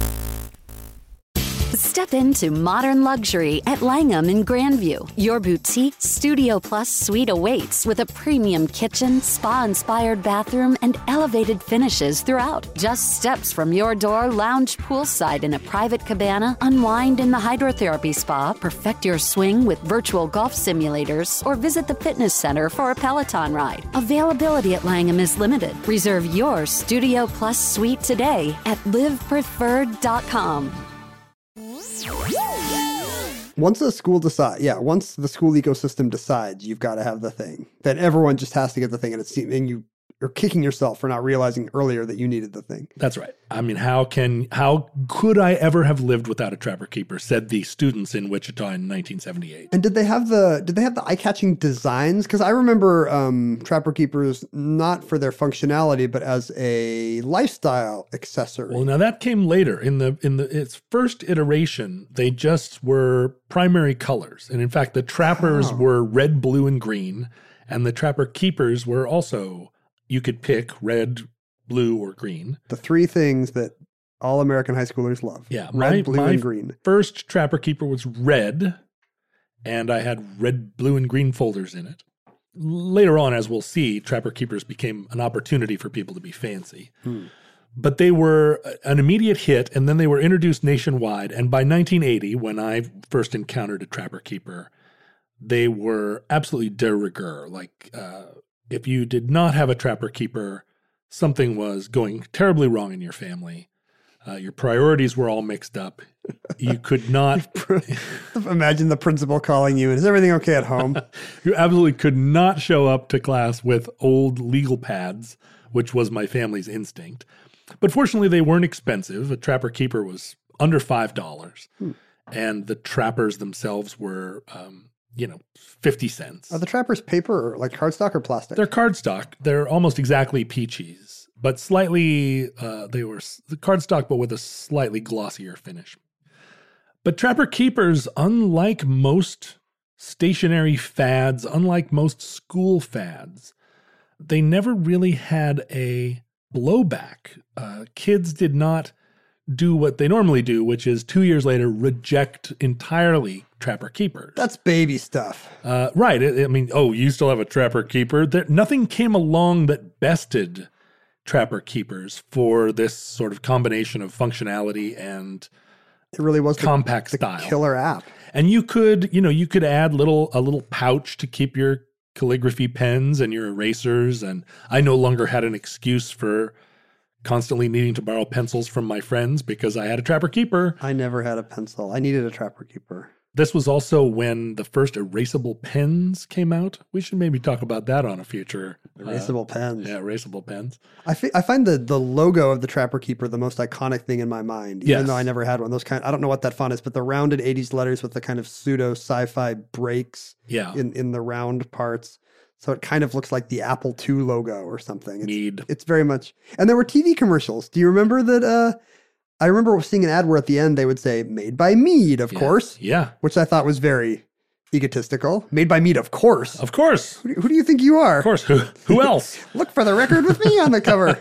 Step into modern luxury at Langham in Grandview. Your boutique Studio Plus suite awaits with a premium kitchen, spa-inspired bathroom, and elevated finishes throughout. Just steps from your door, lounge poolside in a private cabana, unwind in the hydrotherapy spa, perfect your swing with virtual golf simulators, or visit the fitness center for a Peloton ride. Availability at Langham is limited. Reserve your Studio Plus suite today at livepreferred.com. Once the school ecosystem decides you've got to have the thing, then everyone just has to get the thing, and you're kicking yourself for not realizing earlier that you needed the thing. That's right. I mean, how could I ever have lived without a Trapper Keeper, said the students in Wichita in 1978. And did they have the eye-catching designs? Because I remember Trapper Keepers not for their functionality, but as a lifestyle accessory. Well, now that came later. In its first iteration, they just were primary colors. And in fact, the Trappers were red, blue, and green. And the Trapper Keepers were also, you could pick red, blue, or green. The three things that all American high schoolers love. Yeah. Red, blue, and green. First Trapper Keeper was red, and I had red, blue, and green folders in it. Later on, as we'll see, Trapper Keepers became an opportunity for people to be fancy. But they were an immediate hit, and then they were introduced nationwide. And by 1980, when I first encountered a Trapper Keeper, they were absolutely de rigueur. Like, if you did not have a Trapper Keeper, something was going terribly wrong in your family. Your priorities were all mixed up. You could not... Imagine the principal calling you, is everything okay at home? You absolutely could not show up to class with old legal pads, which was my family's instinct. But fortunately, they weren't expensive. A Trapper Keeper was under $5. And the trappers themselves were... 50 cents. Are the Trappers paper or like cardstock or plastic? They're cardstock. They're almost exactly Peaches, but slightly, they were the cardstock, but with a slightly glossier finish. But Trapper Keepers, unlike most stationary fads, unlike most school fads, they never really had a blowback. Kids did not do what they normally do, which is 2 years later reject entirely Trapper Keepers. That's baby stuff. Right. You still have a Trapper Keeper. Nothing came along that bested Trapper Keepers for this sort of combination of functionality and it really was compact the style. Killer app. And you could add a little pouch to keep your calligraphy pens and your erasers. And I no longer had an excuse for constantly needing to borrow pencils from my friends because I had a Trapper Keeper. I never had a pencil. I needed a Trapper Keeper. This was also when the first erasable pens came out. We should maybe talk about that on a future. Erasable pens. Yeah, erasable pens. I find the logo of the Trapper Keeper the most iconic thing in my mind, even though I never had one. I don't know what that font is, but the rounded 80s letters with the kind of pseudo sci-fi breaks in the round parts. So it kind of looks like the Apple II logo or something. It's very much. And there were TV commercials. Do you remember that? I remember seeing an ad where at the end they would say, made by Mead, of course. Yeah. Which I thought was very egotistical. Made by Mead, of course. Of course. Who do you think you are? Of course. Who else? Look for the record with me on the cover.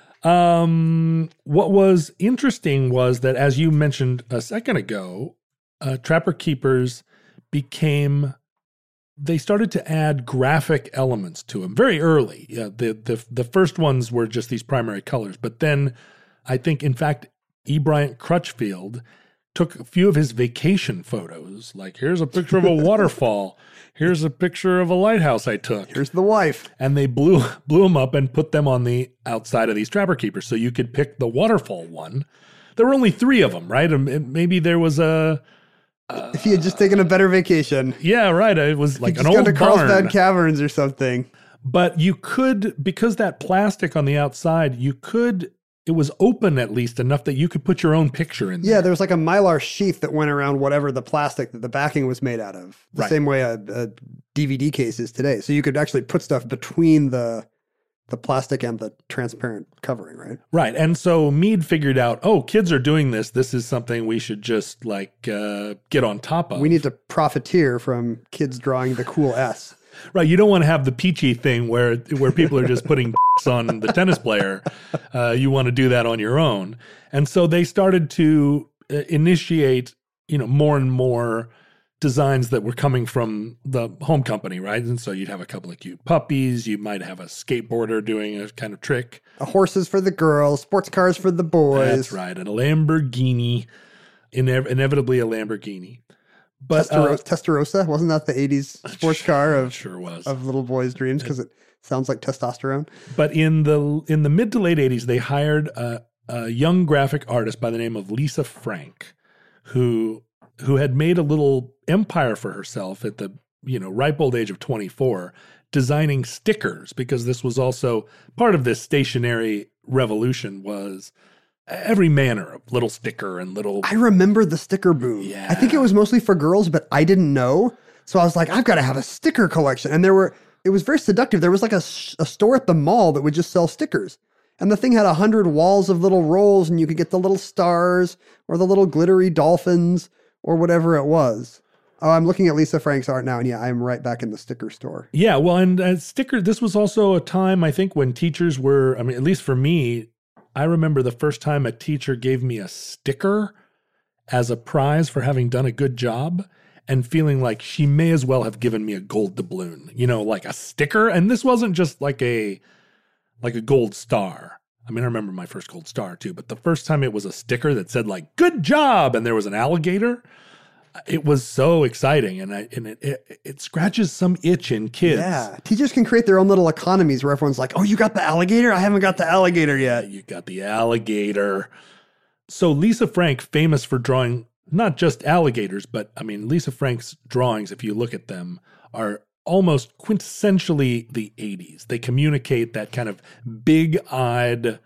What was interesting was that, as you mentioned a second ago, Trapper Keepers they started to add graphic elements to them very early. The first ones were just these primary colors, but then I think, in fact, E. Bryant Crutchfield took a few of his vacation photos, like here's a picture of a waterfall, here's a picture of a lighthouse I took. Here's the wife. And they blew them up and put them on the outside of these Trapper Keepers, so you could pick the waterfall one. There were only 3 of them, right? And maybe there was if he had just taken a better vacation. Yeah, right. It was like an old barn. Gone to Carlsbad Caverns or something. But you could, because that plastic on the outside, it was open at least enough that you could put your own picture in there. Yeah, there was like a Mylar sheath that went around whatever the plastic that the backing was made out of. The same way a DVD case is today. So you could actually put stuff between the plastic and the transparent covering, right? Right. And so Mead figured out, kids are doing this. This is something we should just get on top of. We need to profiteer from kids drawing the cool S. Right. You don't want to have the peachy thing where people are just putting on the tennis player. You want to do that on your own. And so they started to initiate, more and more designs that were coming from the home company, right? And so you'd have a couple of cute puppies. You might have a skateboarder doing a kind of trick. Horses for the girls, sports cars for the boys. That's right. And a Lamborghini, inevitably a Lamborghini. But Testarossa, wasn't that the 80s sports car of sure was of little boys' dreams because it sounds like testosterone? But in the mid to late 80s, they hired a young graphic artist by the name of Lisa Frank, who had made a little empire for herself at the ripe old age of 24, designing stickers, because this was also part of this stationery revolution was every manner of little sticker and little... I remember the sticker boom. Yeah. I think it was mostly for girls, but I didn't know. So I was like, I've got to have a sticker collection. And it was very seductive. There was like a store at the mall that would just sell stickers. And the thing had 100 walls of little rolls, and you could get the little stars or the little glittery dolphins or whatever it was. Oh, I'm looking at Lisa Frank's art now, and yeah, I'm right back in the sticker store. Yeah, well, and this was also a time, I think, when teachers were, at least for me, I remember the first time a teacher gave me a sticker as a prize for having done a good job and feeling like she may as well have given me a gold doubloon, like a sticker. And this wasn't just like a gold star. I remember my first gold star too, but the first time it was a sticker that said good job, and there was an alligator. It was so exciting, and it scratches some itch in kids. Yeah, teachers can create their own little economies where everyone's like, oh, you got the alligator? I haven't got the alligator yet. You got the alligator. So Lisa Frank, famous for drawing not just alligators, but Lisa Frank's drawings, if you look at them, are almost quintessentially the 80s. They communicate that kind of big-eyed,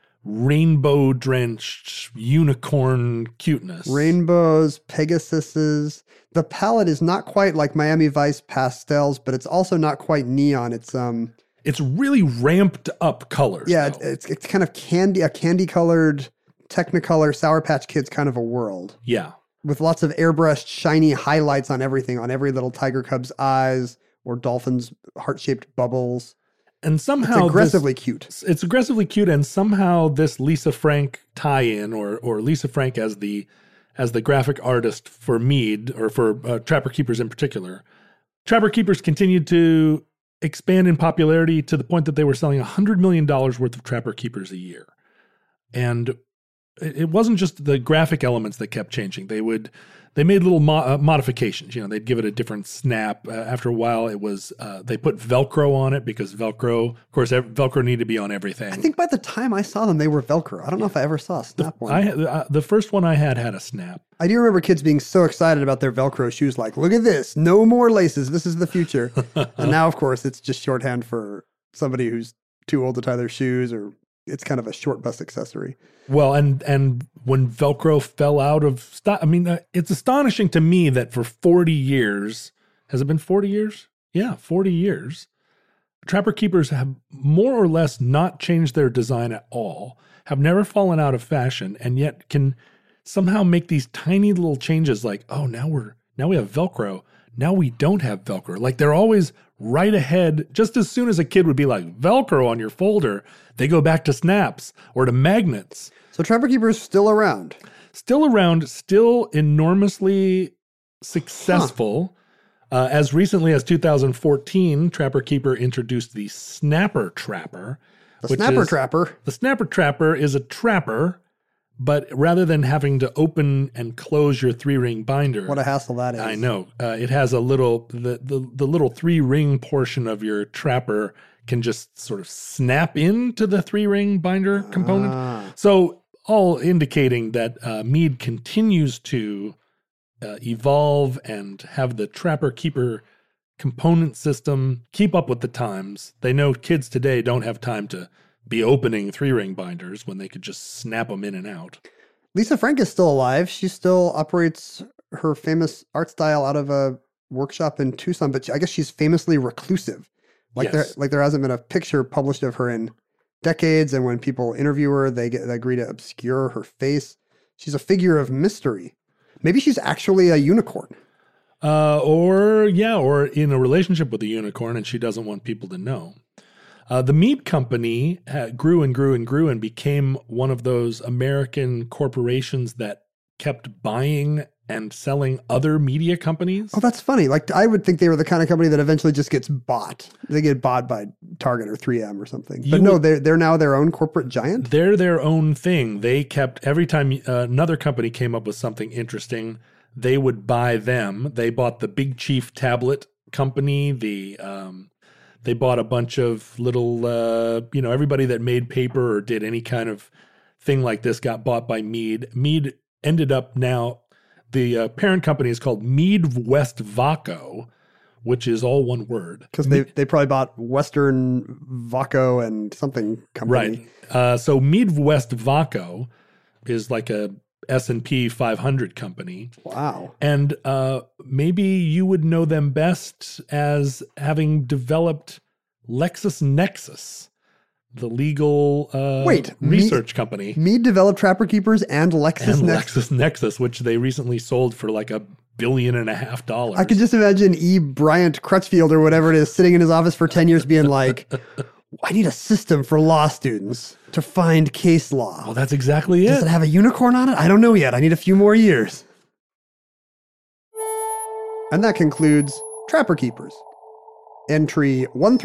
rainbow-drenched unicorn cuteness. Rainbows, Pegasuses. The palette is not quite like Miami Vice pastels, but it's also not quite neon. It's really ramped up colors. Yeah, it's kind of a candy-colored, Technicolor, Sour Patch Kids kind of a world. Yeah. With lots of airbrushed, shiny highlights on everything, on every little tiger cub's eyes or dolphin's heart-shaped bubbles. And somehow it's aggressively cute. It's aggressively cute, and somehow this Lisa Frank tie-in, or Lisa Frank as the graphic artist for Mead, or for Trapper Keepers in particular. Trapper Keepers continued to expand in popularity to the point that they were selling $100 million worth of Trapper Keepers a year. And it wasn't just the graphic elements that kept changing. They made little modifications. They'd give it a different snap. After a while, it was they put Velcro on it because Velcro, of course, Velcro needed to be on everything. I think by the time I saw them, they were Velcro. I don't know if I ever saw a snap one. The first one I had a snap. I do remember kids being so excited about their Velcro shoes, like, look at this, no more laces. This is the future. And now, of course, it's just shorthand for somebody who's too old to tie their shoes, or it's kind of a short bus accessory. Well, and when Velcro fell out of stock, it's astonishing to me that for 40 years, has it been 40 years? Yeah, 40 years. Trapper Keepers have more or less not changed their design at all, have never fallen out of fashion, and yet can somehow make these tiny little changes like, oh, now we have Velcro. Now we don't have Velcro. Like they're always right ahead. Just as soon as a kid would be like, Velcro on your folder, they go back to snaps or to magnets. So Trapper Keepers still around. Still around, still enormously successful. As recently as 2014, Trapper Keeper introduced the Snapper Trapper. The Snapper Trapper. The Snapper Trapper is a trapper, but rather than having to open and close your 3-ring binder. What a hassle that is. I know. It has a little, the little 3-ring portion of your trapper can just sort of snap into the 3-ring binder component. So all indicating that Mead continues to evolve and have the Trapper Keeper component system keep up with the times. They know kids today don't have time to be opening 3-ring binders when they could just snap them in and out. Lisa Frank is still alive. She still operates her famous art style out of a workshop in Tucson, but I guess she's famously reclusive. Yes. There hasn't been a picture published of her in decades, and when people interview her, they agree to obscure her face. She's a figure of mystery. Maybe she's actually a unicorn. Or in a relationship with a unicorn, and she doesn't want people to know. The Mead Company grew and grew and grew and became one of those American corporations that kept buying and selling other media companies. Oh, that's funny. Like, I would think they were the kind of company that eventually just gets bought. They get bought by Target or 3M or something. But they're now their own corporate giant. They're their own thing. They kept, every time another company came up with something interesting, they would buy them. They bought the Big Chief Tablet Company. They bought a bunch of little, everybody that made paper or did any kind of thing like this got bought by Mead. Mead ended up now, the parent company is called Mead West Vaco, which is all one word. Because they probably bought Western Vaco and something company. Right. So Mead West Vaco is like a S&P 500 company. Wow. And maybe you would know them best as having developed LexisNexis, the legal research company. Mead developed Trapper Keepers and LexisNexis. LexisNexis, which they recently sold for like $1.5 billion. I could just imagine E. Bryant Crutchfield or whatever it is sitting in his office for 10 years being like, I need a system for law students to find case law. Well, that's exactly it. Does it have a unicorn on it? I don't know yet. I need a few more years. And that concludes Trapper Keepers. Entry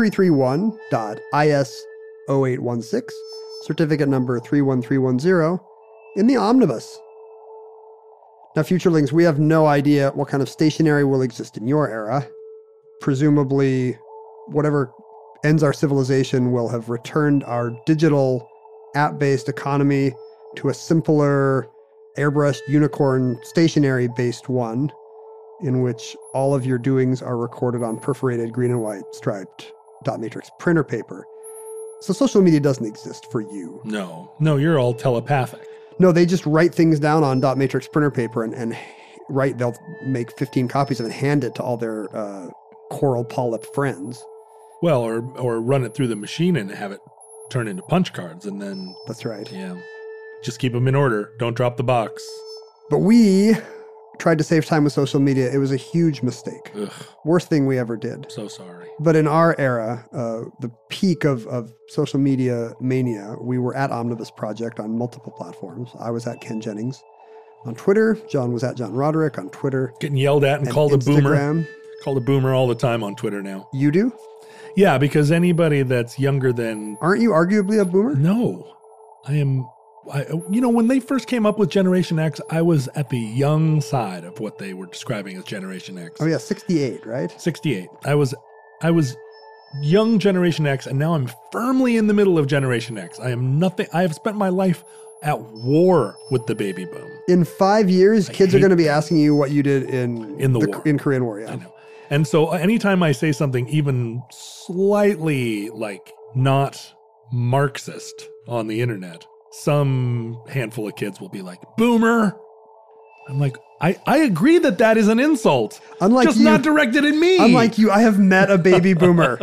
1331.is0816, certificate number 31310, in the omnibus. Now, Futurelings, we have no idea what kind of stationery will exist in your era. Presumably, whatever ends our civilization will have returned our digital app-based economy to a simpler, airbrushed unicorn stationery-based one, in which all of your doings are recorded on perforated green and white striped dot matrix printer paper. So social media doesn't exist for you. No, you're all telepathic. No, they just write things down on dot matrix printer paper and they'll make 15 copies of it and hand it to all their coral polyp friends. Well, or run it through the machine and have it turn into punch cards, and then... That's right. Yeah. Just keep them in order. Don't drop the box. But we tried to save time with social media. It was a huge mistake. Ugh. Worst thing we ever did. So sorry. But in our era, the peak of social media mania, we were at Omnibus Project on multiple platforms. I was at Ken Jennings on Twitter. John was at John Roderick on Twitter. Getting yelled at and called Instagram. a boomer. Called a boomer all the time on Twitter now. You do? Yeah, because anybody that's younger than... Aren't you arguably a boomer? No. I am... when they first came up with Generation X, I was at the young side of what they were describing as Generation X. Oh yeah, 68, right? 68. I was young Generation X, and now I'm firmly in the middle of Generation X. I have spent my life at war with the baby boom. In 5 years, kids are going to be asking you what you did in the war. In Korean War, yeah. I know. And so anytime I say something even slightly not Marxist on the internet, some handful of kids will be like, boomer. I'm like, I agree that is an insult. Just not directed at me. Unlike you, I have met a baby boomer.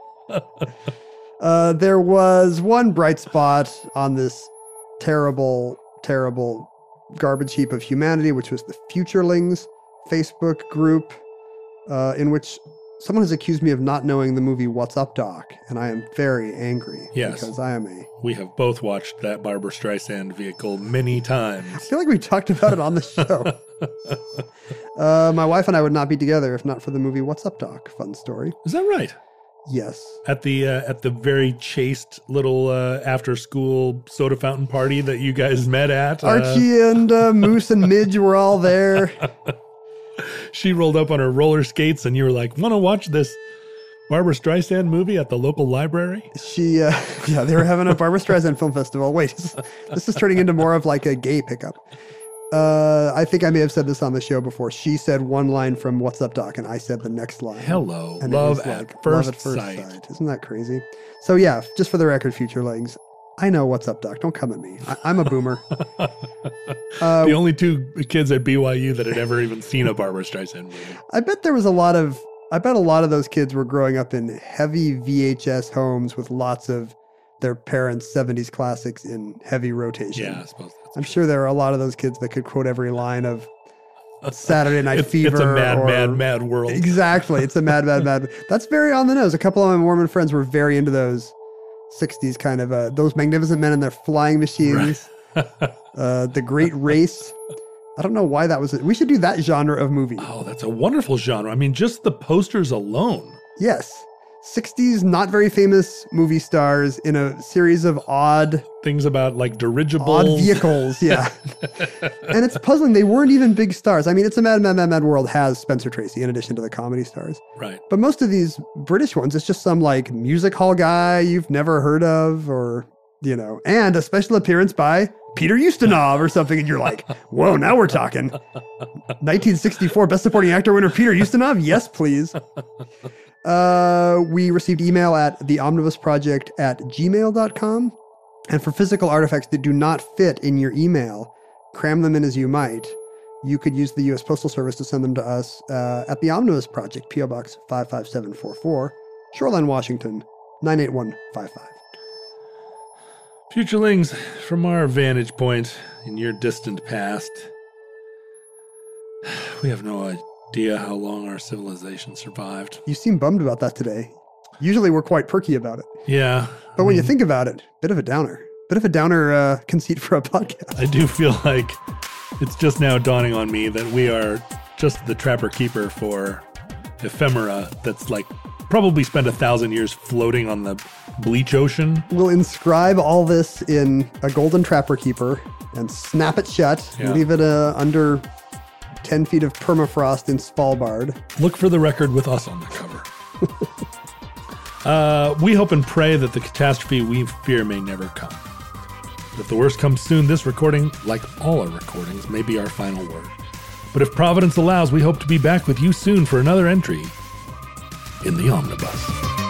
There was one bright spot on this terrible, terrible garbage heap of humanity, which was the Futurelings Facebook group, in which Someone has accused me of not knowing the movie What's Up, Doc, and I am very angry. Yes. Because I am We have both watched that Barbra Streisand vehicle many I times. feel like we talked about it on the show. My wife and I would not be together if not for the movie What's Up, Doc. Fun story. Is that right? Yes. At the very chaste little after-school soda fountain party that you guys met at. Archie and Moose and Midge were all there. She rolled up on her roller skates and you were like, want to watch this Barbra Streisand movie at the local library? They were having a Barbra Streisand film festival. Wait, this is turning into more of like a gay pickup. I think I may have said this on the show before. She said one line from What's Up, Doc, and I said the next line. Hello, and love it was at first sight. Isn't that crazy? So yeah, just for the record, future legs, I know What's Up, Doc. Don't come at me. I'm a boomer. The only two kids at BYU that had ever even seen a Barbra Streisand movie. I bet a lot of those kids were growing up in heavy VHS homes with lots of their parents' 70s classics in heavy rotation. Yeah, I suppose that's I'm sure there are a lot of those kids that could quote every line of Saturday Night Fever. It's a mad world. Exactly. It's a mad. That's very on the nose. A couple of my Mormon friends were very into those 60s kind of, those magnificent men and their flying machines. Right. The Great Race. I don't know why that was it. We should do that genre of movie. Oh, that's a wonderful genre. I mean, just the posters alone. Yes. 60s, not very famous movie stars in a series of odd things about like dirigibles. Odd vehicles, yeah. And it's puzzling. They weren't even big stars. I mean, It's a Mad World has Spencer Tracy in addition to the comedy stars. Right. But most of these British ones, it's just some like music hall guy you've never heard of or, and a special appearance by Peter Ustinov or something. And you're like, whoa, now we're talking. 1964 Best Supporting Actor winner Peter Ustinov? Yes, please. We received email at theomnibusproject@gmail.com. And for physical artifacts that do not fit in your email, cram them in as you might, you could use the U.S. Postal Service to send them to us at the Omnibus Project, P.O. Box 55744, Shoreline, Washington, 98155. Futurelings, from our vantage point in your distant past, we have no idea how long our civilization survived. You seem bummed about that today. Usually we're quite perky about it. Yeah. But when you think about it, bit of a downer conceit for a podcast. I do feel like it's just now dawning on me that we are just the trapper keeper for ephemera that's like probably spent 1,000 years floating on the bleach ocean. We'll inscribe all this in a golden trapper keeper and snap it shut. Yeah. Leave it under 10 feet of permafrost in Svalbard. Look for the record with us on the cover. We hope and pray that the catastrophe we fear may never come. If the worst comes soon, this recording, like all our recordings, may be our final word. But if Providence allows, we hope to be back with you soon for another entry in the Omnibus.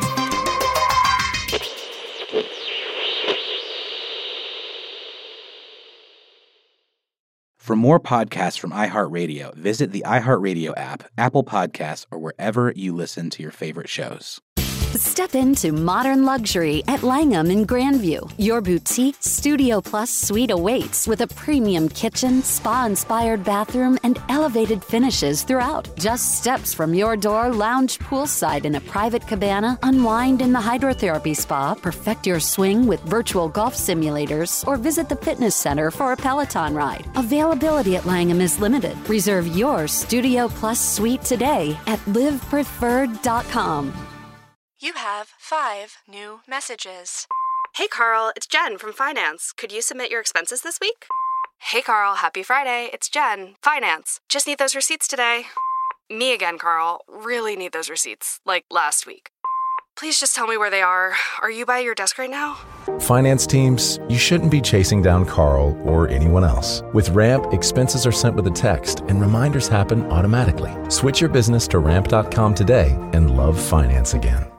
For more podcasts from iHeartRadio, visit the iHeartRadio app, Apple Podcasts, or wherever you listen to your favorite shows. Step into modern luxury at Langham in Grandview. Your boutique Studio Plus suite awaits with a premium kitchen, spa-inspired bathroom, and elevated finishes throughout. Just steps from your door, lounge poolside in a private cabana, unwind in the hydrotherapy spa, perfect your swing with virtual golf simulators, or visit the fitness center for a Peloton ride. Availability at Langham is limited. Reserve your Studio Plus suite today at livepreferred.com. You have 5 new messages. Hey, Carl, it's Jen from Finance. Could you submit your expenses this week? Hey, Carl, happy Friday. It's Jen, Finance. Just need those receipts today. Me again, Carl. Really need those receipts, like last week. Please just tell me where they are. Are you by your desk right now? Finance teams, you shouldn't be chasing down Carl or anyone else. With Ramp, expenses are sent with a text and reminders happen automatically. Switch your business to ramp.com today and love finance again.